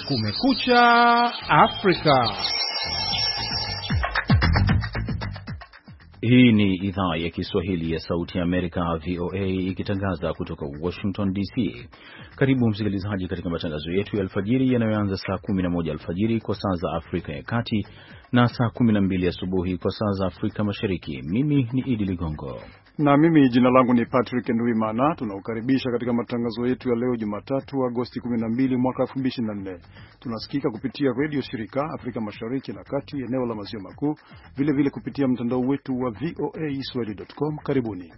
Kumekucha Afrika. Hii ni idhaa ya Kiswahili ya Sauti ya Amerika, VOA, ikitangaza kutoka Washington DC. Karibu msikilizaji katika matangazo yetu ya alfajiri yanayoanza saa 11 alfajiri kwa saa za Afrika ya Kati na saa 12 asubuhi kwa saa za Afrika Mashariki. Mimi ni Idi Ligongo. Na mimi jina langu ni Patrick Nduimana. Tunaukaribisha katika matangazo yetu ya leo Jumatatu Agosti 12 mwaka 2024. Tunasikika kupitia radio shirika Afrika Mashariki na Kati, eneo la Maziwa Makuu, vile vile kupitia mtandao wetu wa voaswahili.com. Karibuni.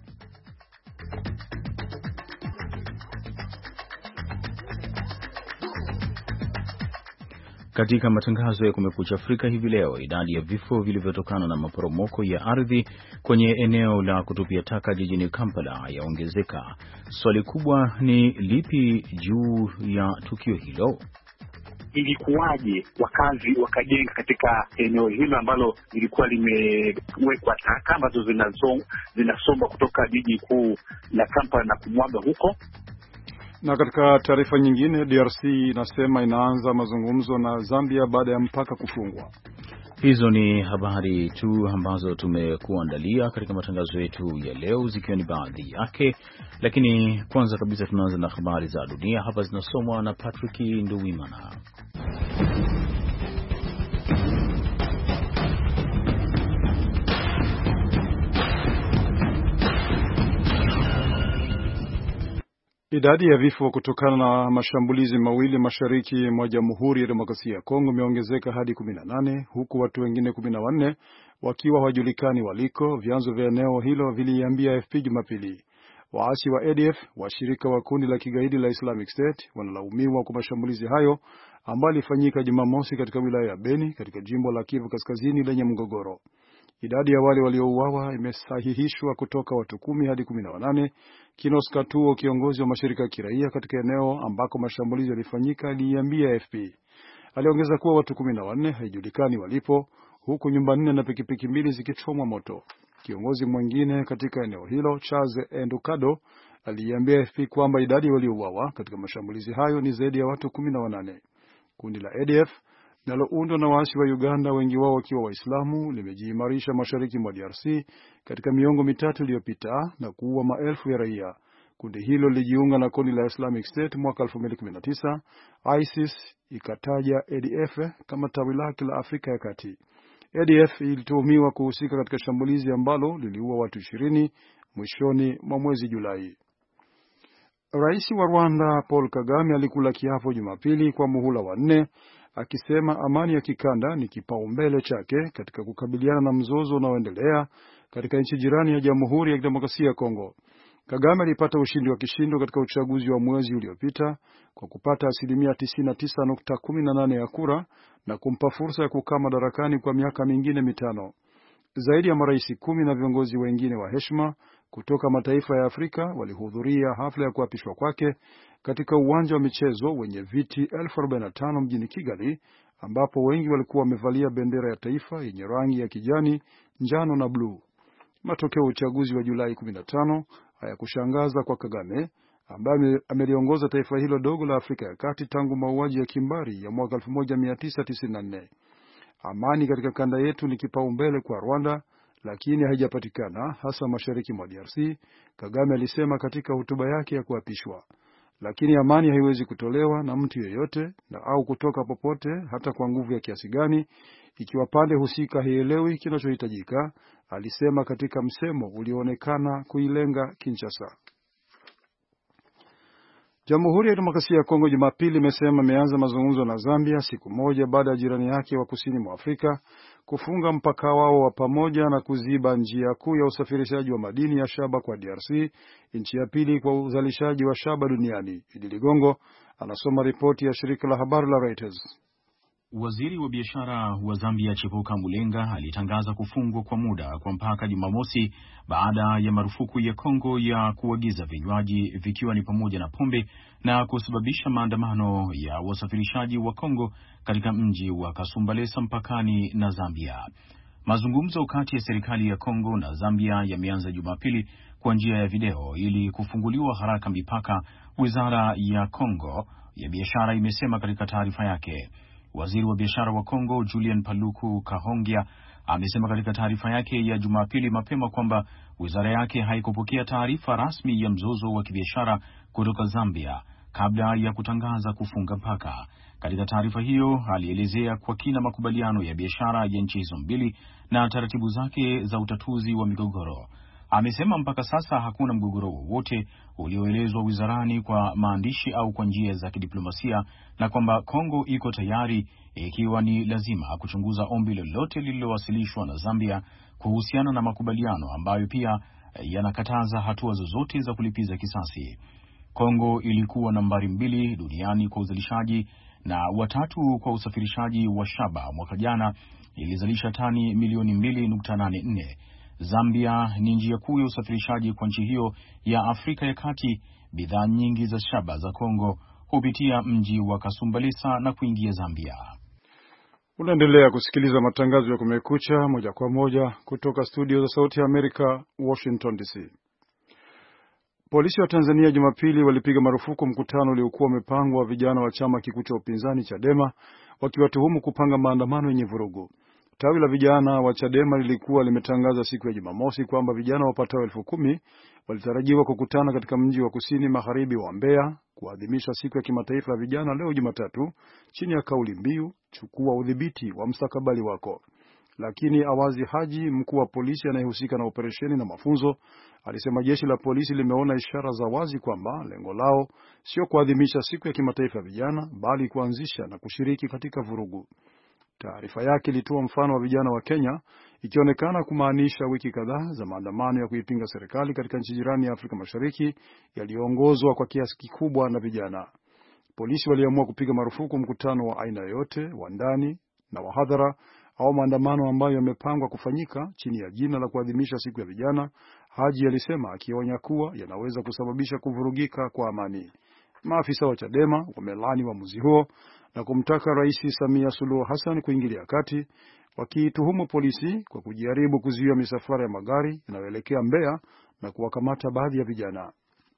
Katika matangazo ya Kumekucha Afrika hivi leo, idadi ya vifo vilivyotokana na maporomoko ya ardhi kwenye eneo la kutupia taka jijini Kampala yaongezeka. Swali kubwa ni lipi juu ya tukio hilo? Ilikuwaje wakazi wakajenga katika eneo hilo ambalo lilikuwa limewekwa taka ambazo zinasomba kutoka jiji kuu la Kampala na kumwaga huko? Na katika taarifa nyingine, DRC inasema inaanza mazungumzo na Zambia baada ya mpaka kufungwa. Hizo ni habari tu ambazo tumekuandalia katika matangazo yetu ya leo, zikiwa ni baadhi yake. Lakini kwanza kabisa tunaanza na habari za dunia. Hapa zinasomwa na Patrick Nduwimana. Idadi ya vifo kutokana na mashambulizi mawili mashariki mwa Jamhuri ya Demokrasia ya Kongo imeongezeka hadi 18, huku watu wengine 14 wakiwa hawajulikani waliko, vyanzo vya eneo hilo viliambia AFP Jumapili. Waasi wa ADF, washirika wa kundi la kigaidi la Islamic State, wanalaumiwa kwa mashambulizi hayo ambayo yalifanyika Jumamosi katika wilaya ya Beni katika jimbo la Kivu Kaskazini lenye mgogoro. Idadi ya wale waliouawa imesahihishwa kutoka watu 10 hadi 18. Kinos Katuo, kiongozi wa mashirika ya kiraia katika eneo ambako mashambulizi yalifanyika, aliambia AFP. Aliongeza kuwa watu 14 haijulikani walipo, huku nyumba 4 na pikipiki 2 zikichomwa moto. Kiongozi mwingine katika eneo hilo, Charles Endukado, aliambia AFP kwamba idadi waliouawa katika mashambulizi hayo ni zaidi ya watu 18. Kundi la ADF linaloundwa na waasi wa Uganda, wengi wao wakiwa Waislamu, limejiimarisha mashariki mwa DRC katika miongo mitatu iliyopita na kuua maelfu ya raia. Kundi hilo lilijiunga na kundi la Islamic State mwaka 2019. ISIS ikataja ADF kama tawi lake la Afrika ya Kati. ADF ilituhumiwa kuhusika katika shambulizi ambalo liliua watu 20 mwishoni mwa mwezi Julai. Rais wa Rwanda Paul Kagame alikula kiapo Jumapili kwa muhula wa 4, akisema amani ya kikanda ni kipaumbele chake katika kukabiliana na mzozo unaoendelea katika nchi jirani ya Jamhuri ya Kidemokrasia ya Kongo. Kagame alipata ushindi wa kishindo katika uchaguzi wa mwezi uliopita kwa kupata 99.18% ya kura na kumpa fursa ya kukaa madarakani kwa miaka mingine 5. Zaidi ya marais 10 na viongozi wengine wa heshima kutoka mataifa ya Afrika walihudhuria hafla ya kuapishwa kwake katika uwanja wa michezo wenye viti 45,000 mjini Kigali, ambapo wengi walikuwa wamevalia bendera ya taifa yenye rangi ya kijani, njano na bluu. Matokeo ya uchaguzi wa Julai 15 hayakushangaza kwa Kagame, ambaye ameliongoza taifa hilo dogo la Afrika ya Kati tangu mauaji ya kimbari ya mwaka 1994. Amani katika kanda yetu ni kipaumbele kwa Rwanda, lakini haijapatikana, hasa mashariki mwa DRC, Kagame alisema katika hotuba yake ya kuapishwa. Lakini amani haiwezi kutolewa na mtu yeyote na au kutoka popote, hata kwa nguvu ya kiasi gani, ikiwa pande husika haielewi kinachohitajika, alisema katika msemo ulioonekana kuilenga Kinshasa. Jamhuri ya Demokrasia ya Kongo Jumapili imesema imeanza mazungumzo na Zambia siku moja baada ya jirani yake wa kusini mwa Afrika kufunga mpaka wao wa pamoja na kuziba njia kuu ya usafirishaji wa madini ya shaba kwa DRC, nchi ya pili kwa uzalishaji wa shaba duniani. Idi Ligongo anasoma ripoti ya shirika la habari la Reuters. Waziri wa biashara wa Zambia Chipuka Mulenga alitangaza kufungwa kwa muda kwa mpaka Jumamosi baada ya marufuku ya Kongo ya kuagiza vinywaji vikiwa ni pamoja na pombe na kusababisha maandamano ya wasafirishaji wa Kongo katika mji wa Kasumbalesa mpakani na Zambia. Mazungumzo kati ya serikali ya Kongo na Zambia yameanza Jumapili kwa njia ya video ili kufunguliwa haraka mipaka. Wizara ya Kongo ya biashara imesema katika taarifa yake. Waziri wa biashara wa Kongo Julien Paluku Kahongya amesema katika taarifa yake ya Jumapili mapema kwamba wizara yake haikupokea taarifa rasmi ya mzozo wa kibiashara kutoka Zambia kabla ya kutangaza kufunga mpaka. Katika taarifa hiyo alielezea kwa kina makubaliano ya biashara ya nchi hizo mbili na taratibu zake za utatuzi wa migogoro. Amesema mpaka sasa hakuna mgogoro wowote ulioelezwa wizarani kwa maandishi au kwa njia za kidiplomasia, na kwamba Kongo iko tayari ikiwa ni lazima kuchunguza ombi lolote lililowasilishwa na Zambia kuhusiana na makubaliano ambayo pia yanakataza hatua zozote za kulipiza kisasi. Kongo ilikuwa nambari 2 duniani kwa uzalishaji na watatu kwa usafirishaji wa shaba. Mwaka jana ilizalisha tani milioni 2.84. Zambia ni njia kuu ya usafirishaji kwa nchi hiyo ya Afrika ya Kati. Bidhaa nyingi za shaba za Kongo hupitia mji wa Kasumbalesa na kuingia Zambia. Unaendelea kusikiliza matangazo ya Kumekucha moja kwa moja kutoka studio za Sauti ya Amerika, Washington DC. Polisi wa Tanzania Jumapili walipiga marufuku mkutano uliokuwa umepangwa wa vijana wa chama kikuu cha upinzani Chadema, wakiwatuhumu kupanga maandamano yenye vurugu. Tawi la vijana wa Chadema lilikuwa limetangaza siku ya Jumamosi kwamba vijana wapatao 10,000 walitarajiwa kukutana katika mji wa kusini magharibi wa Mbeya kuadhimisha siku ya kimataifa ya vijana leo Jumatatu, chini ya kauli mbiu chukua udhibiti wa mstakabali wako. Lakini Awazi Haji, mkuu wa polisi anayehusika na operesheni na mafunzo, alisema jeshi la polisi limeona ishara za wazi kwamba lengo lao sio kuadhimisha siku ya kimataifa ya vijana, bali kuanzisha na kushiriki katika vurugu. Taarifa yake ilitoa mfano wa vijana wa Kenya, ikionekana kumaanisha wiki kadhaa za maandamano ya kuipinga serikali katika nchi jirani ya Afrika Mashariki yaliyoongozwa kwa kiasi kikubwa na vijana. Polisi waliamua kupiga marufuku mkutano wa aina yoyote wa ndani na wa hadhara au maandamano ambayo yamepangwa kufanyika chini ya jina la kuadhimisha siku ya vijana, Haji alisema, akionya kuwa yanaweza kusababisha kuvurugika kwa amani. Maafisa wa Chadema wamelani uamuzi huo na kumtaka Rais Samia Suluhu Hassan kuingilia kati, wakituhumu polisi kwa kujaribu kuzuia misafara ya magari inayoelekea Mbeya na kuwakamata baadhi ya vijana.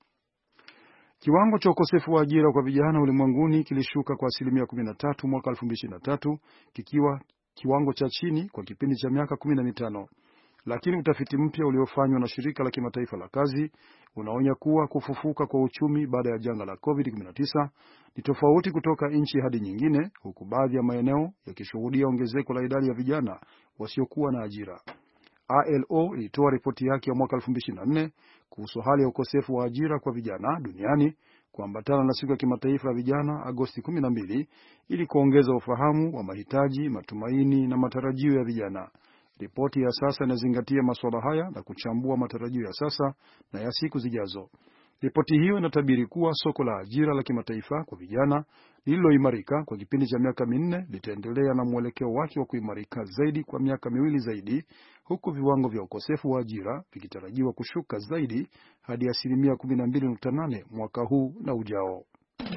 Kiwango cha ukosefu wa ajira kwa vijana ulimwenguni kilishuka kwa 13% mwaka 2023, kikiwa kiwango cha chini kwa kipindi cha miaka 15. Lakini utafiti mpya uliofanywa na shirika la kimataifa la kazi unaonya kuwa kufufuka kwa uchumi baada ya janga la COVID-19 ni tofauti kutoka nchi hadi nyingine, huku baadhi ya maeneo yakishuhudia ongezeko la idadi ya vijana wasiokuwa na ajira. ILO ilitoa ripoti yake ya mwaka 2024 kuhusu hali ya ukosefu wa ajira kwa vijana duniani kuambatana na siku ya kimataifa ya vijana Agosti 12 ili kuongeza ufahamu wa mahitaji, matumaini na matarajio ya vijana. Ripoti ya sasa inazingatia masuala haya na kuchambua matarajio ya sasa na ya siku zijazo. Ripoti hiyo inatabiri kuwa soko la ajira la kimataifa kwa vijana lililoimarika kwa kipindi cha miaka 4 litaendelea na mwelekeo wake wa kuimarika zaidi kwa miaka 2 zaidi, huku viwango vya ukosefu wa ajira vikitarajiwa kushuka zaidi hadi 12.8 mwaka huu na ujao.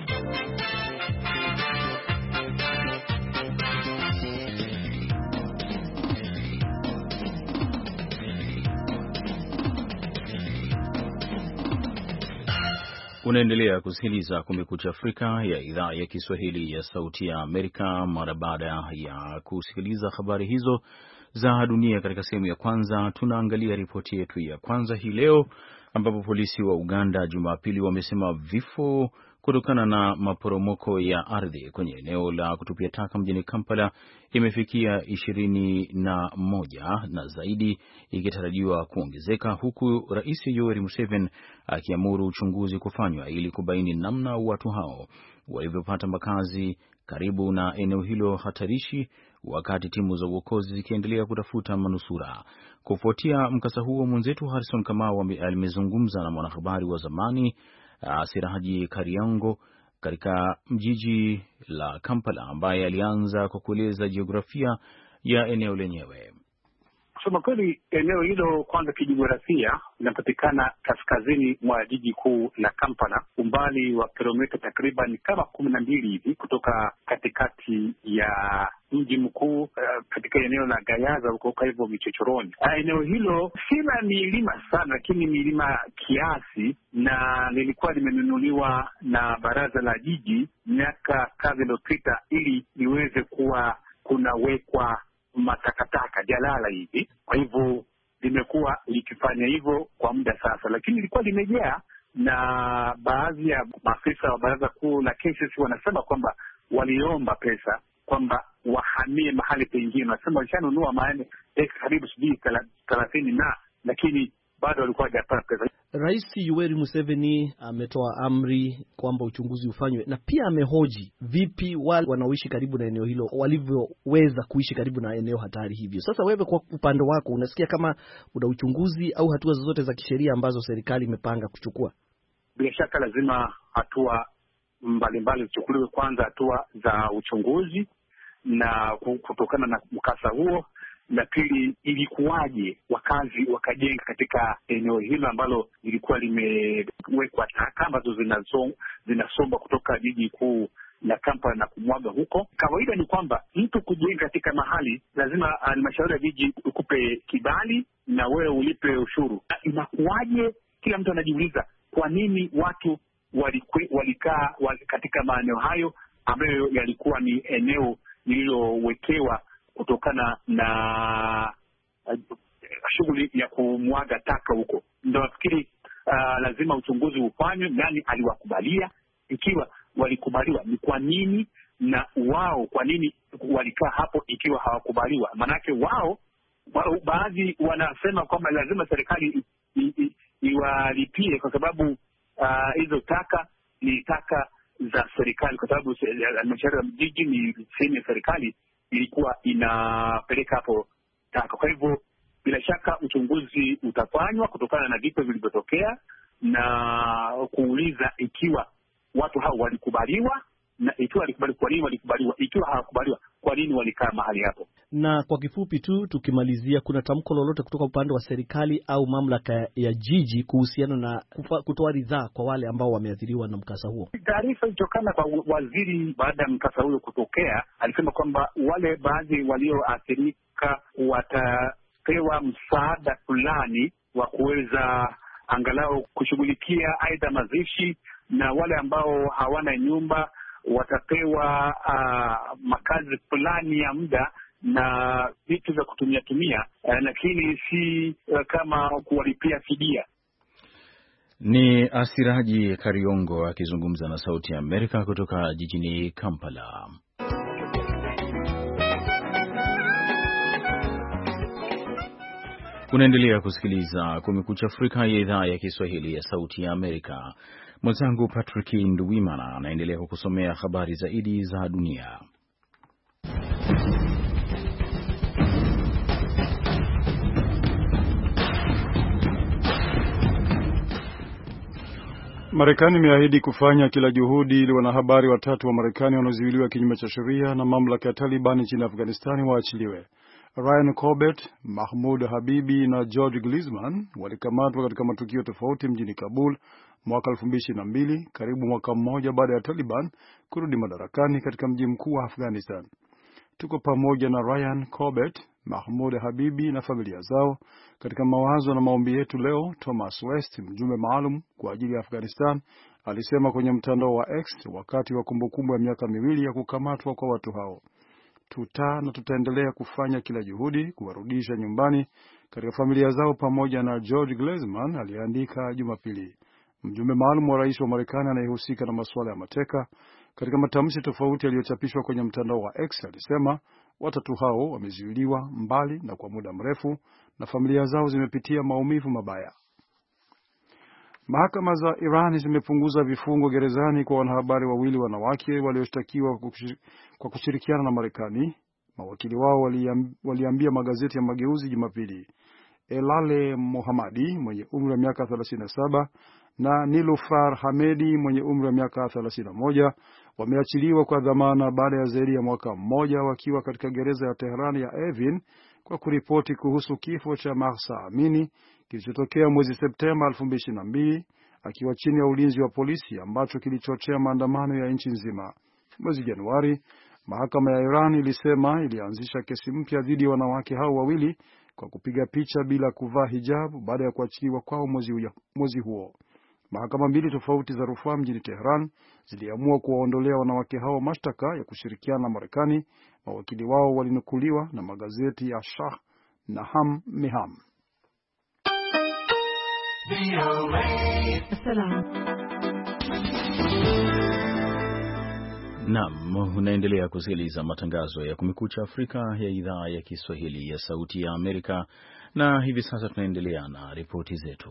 Unaendelea kusikiliza Kumekucha Afrika ya idhaa ya Kiswahili ya Sauti ya Amerika. Mara baada ya kusikiliza habari hizo za dunia katika sehemu ya kwanza, tunaangalia ripoti yetu ya kwanza hii leo, ambapo polisi wa Uganda Jumapili wamesema vifo kutokana na maporomoko ya ardhi kwenye eneo la kutupia taka mjini Kampala imefikia 21 na zaidi ikitarajiwa kuongezeka, huku Rais Yoweri Museveni akiamuru uchunguzi kufanywa ili kubaini namna watu hao walivyopata makazi karibu na eneo hilo hatarishi, wakati timu za uokozi zikiendelea kutafuta manusura. Kufuatia mkasa huo, mwenzetu Harrison Kamau alimezungumza na mwanahabari wa zamani Siraji Kariango katika jiji la Kampala, ambaye alianza kwa kueleza jiografia ya eneo lenyewe. Kusema kweli, eneo hilo kwanza kijiografia linapatikana kaskazini mwa jiji kuu la Kampala, umbali wa kilomita takriban kama 12 hivi kutoka katikati ya mji mkuu, katika eneo la Gayaza huko, kwa hivyo vichochoroni. Eneo hilo sina milima sana, lakini milima kiasi, na lilikuwa limenunuliwa na baraza la jiji miaka kadhaa iliyopita ili liweze kuwa kunawekwa matakataka jalala hivi. Kwa hivyo limekuwa likifanya hivyo kwa muda sasa, lakini ilikuwa limejaa, na baadhi ya maafisa wa baraza kuu la KCC wanasema kwamba waliomba pesa kwamba wahamie mahali pengine. Wanasema walishanunua maene karibu sijui 30 lakini bado walikuwa hawajapata pesa. Rais Yoweri Museveni ametoa amri kwamba uchunguzi ufanywe, na pia amehoji vipi wale wanaoishi karibu na eneo hilo walivyoweza kuishi karibu na eneo hatari hivyo. Sasa wewe kwa upande wako unasikia kama una uchunguzi au hatua zozote za kisheria ambazo serikali imepanga kuchukua? Bila shaka lazima hatua mbalimbali zichukuliwe. Kwanza hatua za uchunguzi na kutokana na mkasa huo, na pili, ilikuwaje wakazi wakajenga katika eneo hilo ambalo lilikuwa limewekwa taka ambazo zinasomba kutoka jiji kuu la Kampala na kumwaga huko. Kawaida ni kwamba mtu kujenga katika mahali lazima halmashauri ya jiji ukupe kibali na wewe ulipe ushuru. Inakuwaje? Kila mtu anajiuliza kwa nini watu walikaa katika maeneo hayo ambayo yalikuwa ni eneo lililowekewa kutokana na shughuli ya kumwaga taka huko. Ndio nafikiri lazima uchunguzi ufanywe, nani aliwakubalia, ikiwa walikubaliwa ni kwa nini, na wao kwa nini walikaa hapo ikiwa hawakubaliwa. Manake wao baadhi wanasema kwamba lazima serikali iwalipie kwa sababu hizo taka ni taka za serikali, kwa sababu halmashauri ya jiji ni sehemu ya serikali ilikuwa inapeleka hapo taka. Kwa hivyo bila shaka uchunguzi utafanywa kutokana na vifo vilivyotokea na kuuliza ikiwa watu hao walikubaliwa, na ikiwa walikubaliwa kwa nini walikubaliwa, ikiwa hawakubaliwa kwa nini walikaa mahali hapo. Na kwa kifupi tu tukimalizia, kuna tamko lolote kutoka upande wa serikali au mamlaka ya jiji kuhusiana na kutoa ridhaa kwa wale ambao wameathiriwa na mkasa huo? Taarifa ilitokana kwa waziri baada ya mkasa huo kutokea, alisema kwamba wale baadhi walioathirika watapewa msaada fulani wa kuweza angalau kushughulikia aidha mazishi, na wale ambao hawana nyumba watapewa makazi fulani ya muda na vitu vya kutumia, lakini si kama kuwalipia fidia. Ni Asiraji Kariongo akizungumza na Sauti ya Amerika kutoka jijini Kampala. Unaendelea kusikiliza Kumekucha Afrika ya idhaa ya Kiswahili ya Sauti ya Amerika. Mwenzangu Patrick Nduwimana anaendelea kukusomea habari zaidi za dunia. Marekani imeahidi kufanya kila juhudi ili wanahabari watatu wa Marekani wanaozuiliwa kinyume cha sheria na mamlaka ya Taliban nchini Afghanistan waachiliwe. Ryan Corbett, Mahmoud Habibi na George Glisman walikamatwa katika matukio tofauti mjini Kabul mwaka 2022, karibu mwaka mmoja baada ya Taliban kurudi madarakani katika mji mkuu wa Afghanistan. Tuko pamoja na Ryan Corbett, Mahmoud Habibi na familia zao katika mawazo na maombi yetu leo, Thomas West, mjumbe maalum kwa ajili ya Afghanistan, alisema kwenye mtandao wa X wakati wa kumbukumbu ya miaka miwili ya kukamatwa kwa watu hao. Tutaendelea kufanya kila juhudi kuwarudisha nyumbani katika familia zao pamoja na George Glisman, aliandika Jumapili. Mjumbe maalum wa rais wa Marekani anayehusika na masuala ya mateka, katika matamshi tofauti yaliyochapishwa kwenye mtandao wa X, alisema watatu hao wamezuiliwa mbali na kwa muda mrefu na familia zao zimepitia maumivu mabaya. Mahakama za Iran zimepunguza vifungo gerezani kwa wanahabari wawili wanawake walioshtakiwa kwa kushirikiana na Marekani. Mawakili wao waliambia magazeti ya mageuzi Jumapili. Elale Mohammadi mwenye umri wa miaka 37 na Nilufar Hamedi mwenye umri wa miaka 31 wameachiliwa kwa dhamana baada ya zaidi ya mwaka mmoja wakiwa katika gereza ya Tehran ya Evin kwa kuripoti kuhusu kifo cha Mahsa Amini kilichotokea mwezi Septemba 2022 akiwa chini ya ulinzi wa polisi, ambacho kilichochea maandamano ya nchi nzima. Mwezi Januari, mahakama ya Iran ilisema ilianzisha kesi mpya dhidi ya wanawake hao wawili kwa kupiga picha bila kuvaa hijabu baada ya kuachiliwa kwao mwezi huo. Mahakama mbili tofauti za rufaa mjini Tehran ziliamua kuwaondolea wanawake hao mashtaka ya kushirikiana na Marekani. Mawakili wao walinukuliwa na magazeti ya Shah na Ham Meham. Naam, unaendelea kusikiliza matangazo ya Kumekucha Afrika ya idhaa ya Kiswahili ya Sauti ya Amerika, na hivi sasa tunaendelea na ripoti zetu.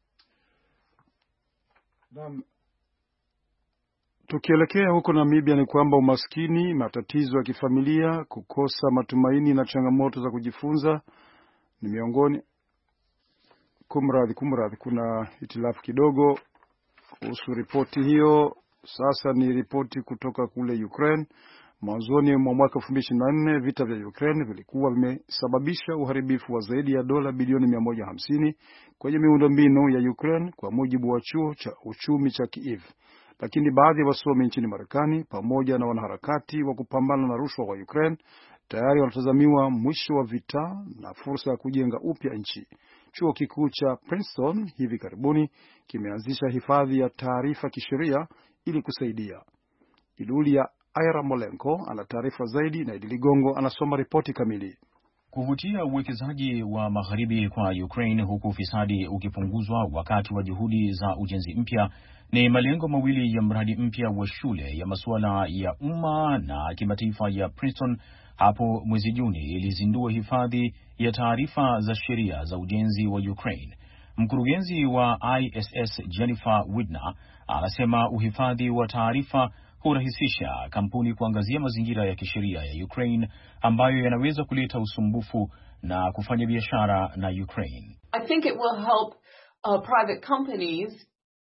Naam, tukielekea huko Namibia ni kwamba umaskini, matatizo ya kifamilia, kukosa matumaini na changamoto za kujifunza ni miongoni. Kumradhi, kuna hitilafu kidogo kuhusu ripoti hiyo. Sasa ni ripoti kutoka kule Ukraine. Mwanzoni mwa mwaka 2024 vita vya Ukraine vilikuwa vimesababisha uharibifu wa zaidi ya dola bilioni 150 kwenye miundombinu ya Ukraine, kwa mujibu wa chuo cha uchumi cha Kiev. Lakini baadhi ya wasomi nchini Marekani pamoja na wanaharakati wa kupambana na rushwa wa Ukraine tayari wanatazamiwa mwisho wa vita na fursa ya kujenga upya nchi. Chuo kikuu cha Princeton hivi karibuni kimeanzisha hifadhi ya taarifa kisheria ili kusaidia. Idulia Aira Molenko ana taarifa zaidi na Idili Gongo anasoma ripoti kamili. Kuvutia uwekezaji wa magharibi kwa Ukraine huku ufisadi ukipunguzwa wakati wa juhudi za ujenzi mpya ni malengo mawili ya mradi mpya wa shule ya masuala ya umma na kimataifa ya Princeton. Hapo mwezi Juni ilizindua hifadhi ya taarifa za sheria za ujenzi wa Ukraine. Mkurugenzi wa ISS Jennifer Widner anasema uhifadhi wa taarifa hurahisisha kampuni kuangazia mazingira ya kisheria ya Ukraine ambayo yanaweza kuleta usumbufu na kufanya biashara na Ukraine. I think it will help private companies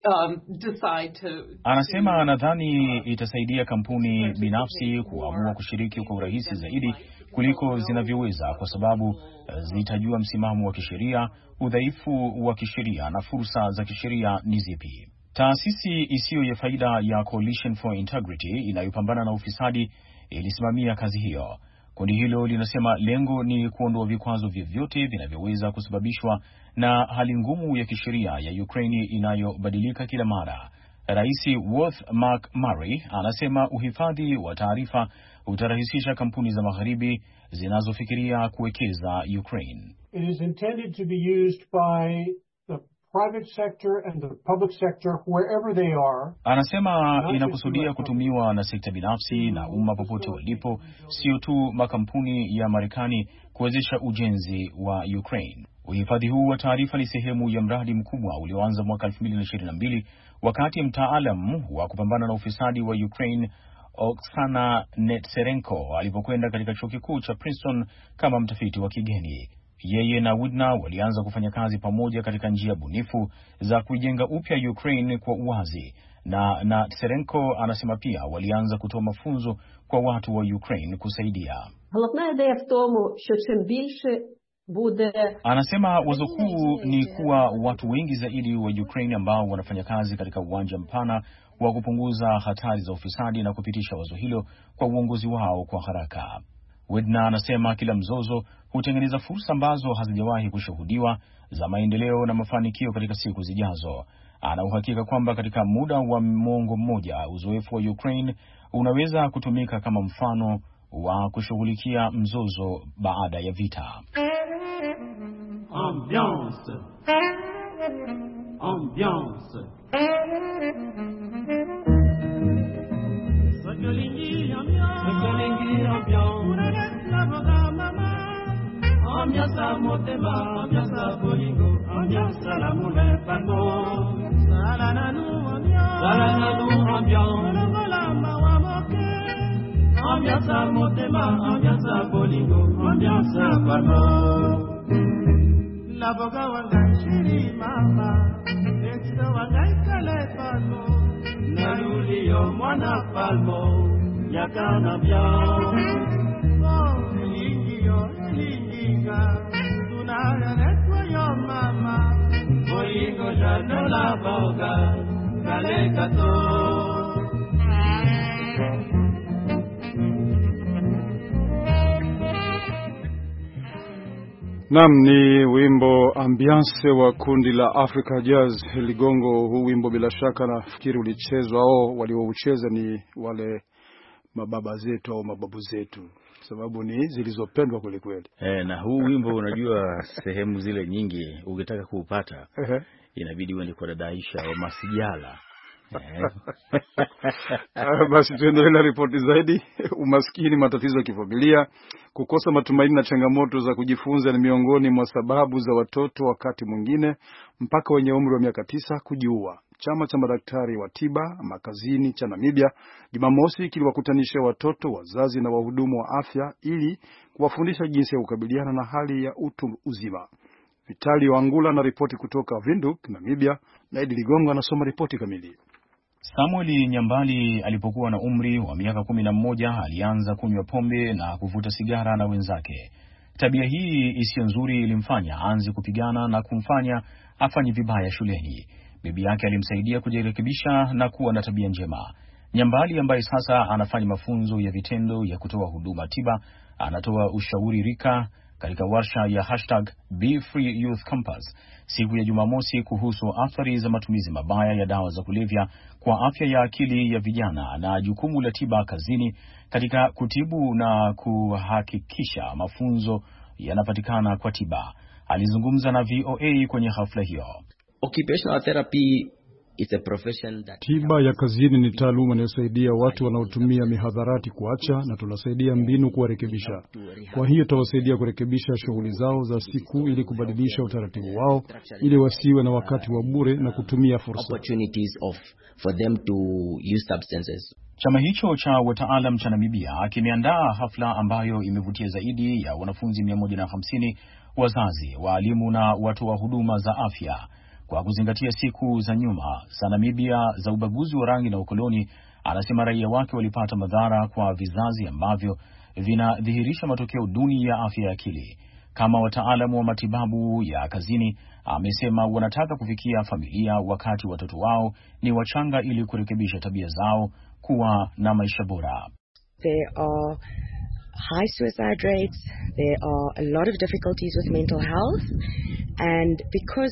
Anasema nadhani itasaidia kampuni binafsi kuamua kushiriki kwa urahisi zaidi kuliko zinavyoweza, kwa sababu zitajua msimamo wa kisheria, udhaifu wa kisheria na fursa za kisheria ni zipi. Taasisi isiyo ya faida ya Coalition for Integrity inayopambana na ufisadi ilisimamia kazi hiyo. Kundi hilo linasema lengo ni kuondoa vikwazo vyovyote vinavyoweza kusababishwa na hali ngumu ya kisheria ya Ukraine inayobadilika kila mara. Rais Worth McMurray anasema uhifadhi wa taarifa utarahisisha kampuni za magharibi zinazofikiria kuwekeza Ukraine. It is intended to be used by the private sector and the public sector wherever they are. Anasema inakusudia kutumiwa na sekta binafsi na umma popote walipo, sio tu makampuni ya Marekani, kuwezesha ujenzi wa Ukraine. Uhifadhi huu wa taarifa ni sehemu ya mradi mkubwa ulioanza mwaka 2022 wakati mtaalam wa kupambana na ufisadi wa Ukraine Oksana Netserenko alipokwenda katika chuo kikuu cha Princeton kama mtafiti wa kigeni. Yeye na Widner walianza kufanya kazi pamoja katika njia bunifu za kuijenga upya Ukraine kwa uwazi, na Netserenko anasema pia walianza kutoa mafunzo kwa watu wa Ukraine kusaidia. Anasema wazo kuu ni kuwa watu wengi zaidi wa Ukraine ambao wanafanya kazi katika uwanja mpana wa kupunguza hatari za ufisadi na kupitisha wazo hilo kwa uongozi wao kwa haraka. Widner anasema kila mzozo hutengeneza fursa ambazo hazijawahi kushuhudiwa za maendeleo na mafanikio katika siku zijazo. Ana uhakika kwamba katika muda wa mwongo mmoja uzoefu wa Ukraine unaweza kutumika kama mfano wa kushughulikia mzozo baada ya vita. Ambiance. Ambiance. Sokolingi ambiance. Sokolingi ambiance. Ambiance motema, ambiance bolingo, ambiance la moule pango. Salananu ambiance. Salananu ambiance. Wala mawa moke. Ambiance motema, ambiance bolingo, ambiance pango. La boga wangai shiri mama, exo wangai kale palmo, nalulio mwana palmo, yakana biao. Oh, elingio, bolinga tunaya netwa yo mama bolingo janola boga kalekato. Naam, ni wimbo Ambiance wa kundi la Africa Jazz Ligongo. Huu wimbo bila shaka nafikiri ulichezwa au walioucheza ni wale mababa zetu au mababu zetu, sababu ni zilizopendwa kweli kweli. Na huu wimbo unajua sehemu zile nyingi ukitaka kuupata inabidi uende kwa dada Aisha wa Masijala. Basi tuendelee na ripoti zaidi. Umaskini, matatizo ya kifamilia, kukosa matumaini na changamoto za kujifunza ni miongoni mwa sababu za watoto wakati mwingine mpaka wenye umri wa miaka 9 kujiua. Chama cha madaktari wa tiba makazini cha Namibia Jumamosi kiliwakutanisha watoto, wazazi na wahudumu wa afya ili kuwafundisha jinsi ya kukabiliana na hali ya utu uzima. Vitali Wangula na ripoti kutoka Windhoek, Namibia, na Idi Ligongo anasoma ripoti kamili. Samuel Nyambali alipokuwa na umri wa miaka 11 alianza kunywa pombe na kuvuta sigara na wenzake. Tabia hii isiyo nzuri ilimfanya aanze kupigana na kumfanya afanye vibaya shuleni. Bibi yake alimsaidia kujirekebisha na kuwa na tabia njema. Nyambali ambaye sasa anafanya mafunzo ya vitendo ya kutoa huduma tiba, anatoa ushauri rika katika warsha ya #BeFreeYouthCampus siku ya Jumamosi kuhusu athari za matumizi mabaya ya dawa za kulevya kwa afya ya akili ya vijana na jukumu la tiba kazini katika kutibu na kuhakikisha mafunzo yanapatikana kwa tiba. Alizungumza na VOA kwenye hafla hiyo. Occupational therapy is a profession that... Tiba ya kazini ni taaluma inayosaidia watu wanaotumia mihadharati kuacha, na tunasaidia mbinu kuwarekebisha. Kwa hiyo tutawasaidia kurekebisha shughuli zao za siku ili kubadilisha utaratibu wao ili wasiwe na wakati wa bure na kutumia fursa. For them to use substances. Chama hicho cha wataalam cha Namibia kimeandaa hafla ambayo imevutia zaidi ya wanafunzi 150, wazazi, walimu na watu wa huduma za afya. Kwa kuzingatia siku za nyuma za Namibia za ubaguzi wa rangi na ukoloni, anasema raia wake walipata madhara kwa vizazi ambavyo vinadhihirisha matokeo duni ya afya ya akili. Kama wataalamu wa matibabu ya kazini, amesema wanataka kufikia familia wakati watoto wao ni wachanga ili kurekebisha tabia zao kuwa na maisha bora. There are high suicide rates, there are a lot of difficulties with mental health, and because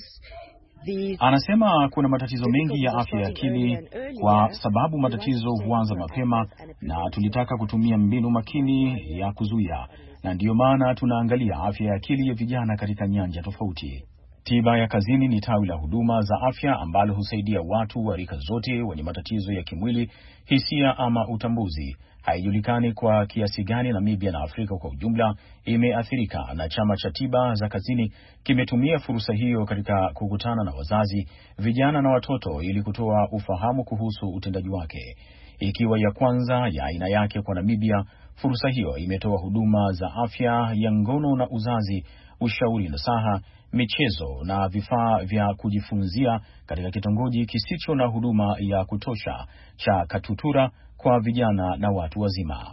anasema kuna matatizo mengi ya afya ya akili kwa sababu matatizo huanza mapema, na tulitaka kutumia mbinu makini ya kuzuia, na ndiyo maana tunaangalia afya ya akili ya vijana katika nyanja tofauti. Tiba ya kazini ni tawi la huduma za afya ambalo husaidia watu wa rika zote wenye matatizo ya kimwili, hisia ama utambuzi. Haijulikani kwa kiasi gani Namibia na Afrika kwa ujumla imeathirika, na chama cha tiba za kazini kimetumia fursa hiyo katika kukutana na wazazi, vijana na watoto ili kutoa ufahamu kuhusu utendaji wake. Ikiwa ya kwanza ya aina yake kwa Namibia, fursa hiyo imetoa huduma za afya ya ngono na uzazi, ushauri nasaha, michezo na vifaa vya kujifunzia katika kitongoji kisicho na huduma ya kutosha cha Katutura kwa vijana na watu wazima.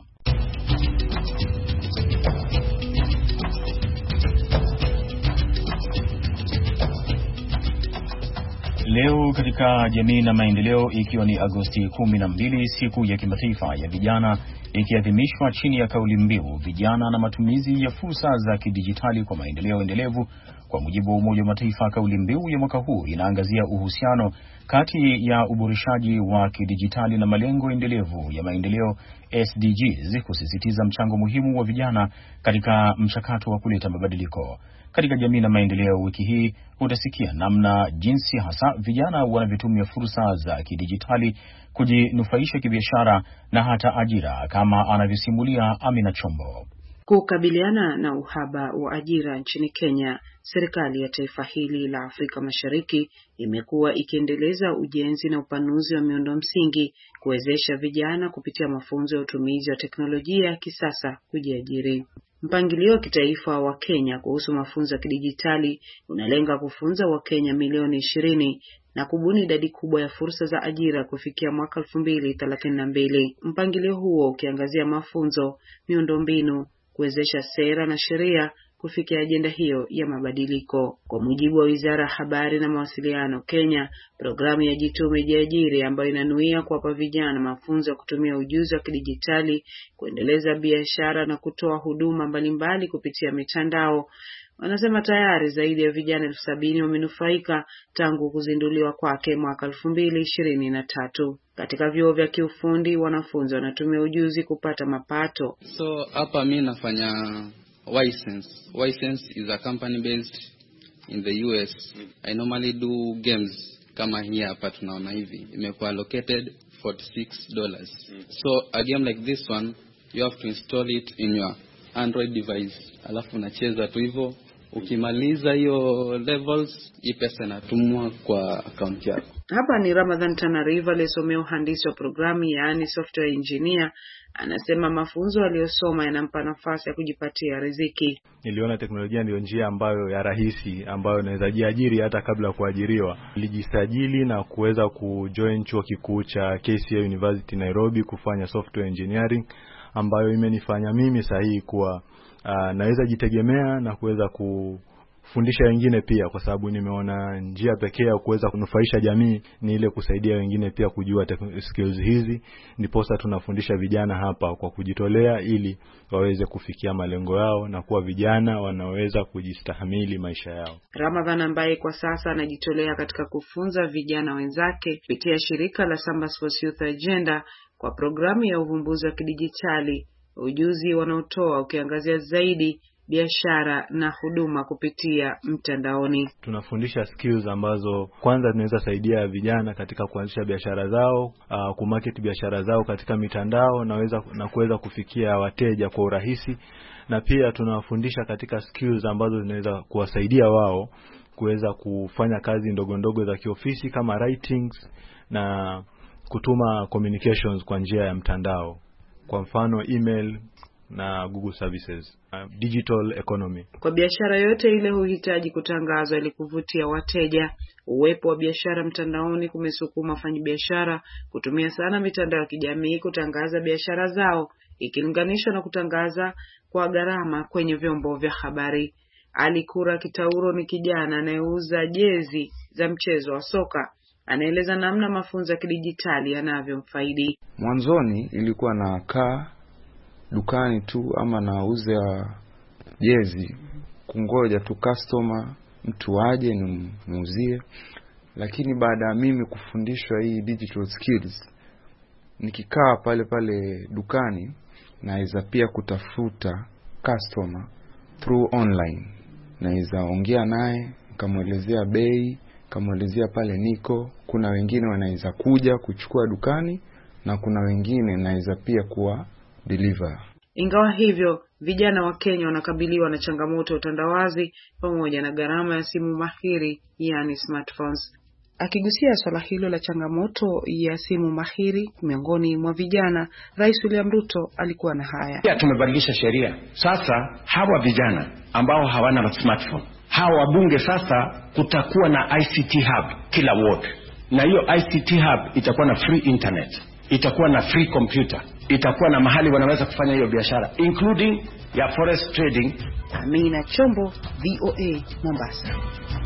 Leo katika jamii na maendeleo, ikiwa ni Agosti 12, siku ya kimataifa ya vijana, ikiadhimishwa chini ya kauli mbiu vijana na matumizi ya fursa za kidijitali kwa maendeleo endelevu. Kwa mujibu wa Umoja wa Mataifa, kauli mbiu ya mwaka huu inaangazia uhusiano kati ya uboreshaji wa kidijitali na malengo endelevu ya maendeleo SDGs, kusisitiza mchango muhimu wa vijana katika mchakato wa kuleta mabadiliko. Katika jamii na maendeleo wiki hii utasikia namna jinsi hasa vijana wanavyotumia fursa za kidijitali kujinufaisha kibiashara na hata ajira, kama anavyosimulia Amina Chombo. Kukabiliana na uhaba wa ajira nchini Kenya, serikali ya taifa hili la Afrika Mashariki imekuwa ikiendeleza ujenzi na upanuzi wa miundo msingi kuwezesha vijana kupitia mafunzo ya utumizi wa teknolojia ya kisasa kujiajiri. Mpangilio wa kitaifa wa Kenya kuhusu mafunzo ya kidijitali unalenga kufunza Wakenya milioni 20 na kubuni idadi kubwa ya fursa za ajira kufikia mwaka 2032. Mpangilio huo ukiangazia mafunzo, miundombinu, kuwezesha sera na sheria, kufikia ajenda hiyo ya mabadiliko. Kwa mujibu wa Wizara ya Habari na Mawasiliano Kenya, programu ya Jitume Jiajiri ambayo inanuia kuwapa vijana mafunzo ya kutumia ujuzi wa kidijitali, kuendeleza biashara na kutoa huduma mbalimbali kupitia mitandao. Wanasema tayari zaidi ya vijana 70,000 wamenufaika tangu kuzinduliwa kwake mwaka 2023. Katika vyuo vya kiufundi, wanafunzi wanatumia ujuzi kupata mapato. So hapa mimi nafanya Ysense. Ysense is a company based in the US. I normally do games kama hii hapa tunaona hivi. Imekuwa allocated $46. So a game like this one, you have to install it in your Android device. Alafu unacheza tu hivyo. Ukimaliza hiyo levels, hii pesa inatumwa kwa account yako. Hapa ni Ramadhan Tanariva aliyesomea uhandisi wa programu, yaani software engineer. Anasema mafunzo aliyosoma yanampa nafasi ya kujipatia riziki. Niliona teknolojia ndio njia ambayo ya rahisi ambayo naweza jiajiri hata kabla ya kuajiriwa. Nilijisajili na kuweza kujoin chuo kikuu cha KCA University Nairobi kufanya software engineering, ambayo imenifanya mimi sahihi kuwa naweza jitegemea na kuweza kufundisha wengine pia, kwa sababu nimeona njia pekee ya kuweza kunufaisha jamii ni ile kusaidia wengine pia kujua skills hizi. Ndiposa tunafundisha vijana hapa kwa kujitolea ili waweze kufikia malengo yao na kuwa vijana wanaweza kujistahimili maisha yao. Ramadhan ambaye kwa sasa anajitolea katika kufunza vijana wenzake kupitia shirika la Sambas for Youth Agenda kwa programu ya uvumbuzi wa kidijitali, ujuzi wanaotoa ukiangazia zaidi biashara na huduma kupitia mtandaoni. Tunafundisha skills ambazo kwanza zinaweza saidia vijana katika kuanzisha biashara zao, kumarket biashara zao katika mitandao na kuweza kufikia wateja kwa urahisi, na pia tunawafundisha katika skills ambazo zinaweza kuwasaidia wao kuweza kufanya kazi ndogo ndogo za kiofisi kama writings na kutuma communications kwa njia ya mtandao, kwa mfano email na Google Services, digital economy. Kwa biashara yote ile huhitaji kutangazwa ili kuvutia wateja. Uwepo wa biashara mtandaoni kumesukuma wafanyabiashara kutumia sana mitandao ya kijamii kutangaza biashara zao, ikilinganishwa na kutangaza kwa gharama kwenye vyombo vya habari. Alikura Kitauro ni kijana anayeuza jezi za mchezo wa soka. Anaeleza namna mafunzo ya kidijitali yanavyomfaidi. Mwanzoni ilikuwa nakaa dukani tu ama nauza jezi, kungoja tu customer mtu aje nimuuzie. Lakini baada ya mimi kufundishwa hii digital skills, nikikaa pale pale dukani naweza pia kutafuta customer through online. Naweza ongea naye, nikamwelezea bei, nikamwelezea pale niko. Kuna wengine wanaweza kuja kuchukua dukani na kuna wengine naweza pia kuwa deliver. Ingawa hivyo, vijana wa Kenya wanakabiliwa na changamoto ya utandawazi pamoja na gharama ya simu mahiri, yani smartphones. Akigusia swala hilo la changamoto ya simu mahiri miongoni mwa vijana, Rais William Ruto alikuwa na haya. Pia tumebadilisha sheria. Sasa hawa vijana ambao hawana smartphone, hawa wabunge sasa kutakuwa na ICT hub kila ward. Na hiyo ICT hub itakuwa na free internet, itakuwa na free computer, itakuwa na mahali wanaweza kufanya hiyo biashara including ya forest trading. Amina Chombo, VOA, Mombasa.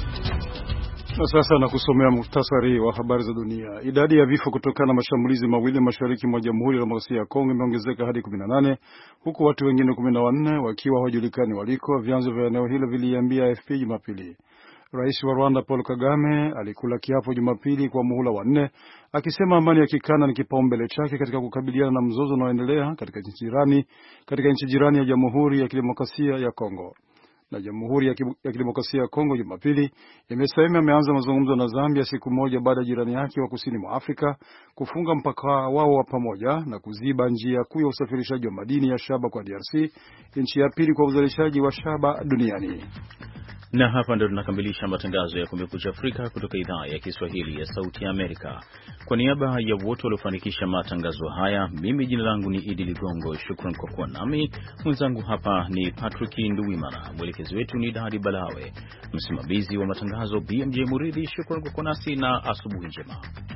Na sasa na kusomea muhtasari wa habari za dunia. Idadi ya vifo kutokana na mashambulizi mawili mashariki mwa Jamhuri ya Demokrasia ya Kongo imeongezeka hadi 18, huku watu wengine 14 wakiwa hawajulikani waliko, vyanzo vya eneo hilo viliambia AFP Jumapili. Rais wa Rwanda Paul Kagame alikula kiapo Jumapili kwa muhula wa 4, akisema amani ya kikanda ni kipaumbele chake katika kukabiliana na mzozo unaoendelea katika nchi jirani ya Jamhuri ya Kidemokrasia ya Kongo. Na Jamhuri ya Kidemokrasia ya Kongo Jumapili imesema imeanza mazungumzo na Zambia siku moja baada ya jirani yake wa kusini mwa Afrika kufunga mpaka wao wa pamoja na kuziba njia kuu ya usafirishaji wa madini ya shaba kwa DRC, nchi ya pili kwa uzalishaji wa shaba duniani. Na hapa ndo tunakamilisha matangazo ya Kumekucha Afrika kutoka idhaa ya Kiswahili ya Sauti ya Amerika. Kwa niaba ya wote waliofanikisha matangazo haya, mimi jina langu ni Idi Ligongo. Shukran kwa kuwa nami. Mwenzangu hapa ni Patrick Nduwimana. Mwelekezi wetu ni Dadi Balawe. Msimamizi wa matangazo BMJ Muridhi. Shukran kwa kuwa nasi na asubuhi njema.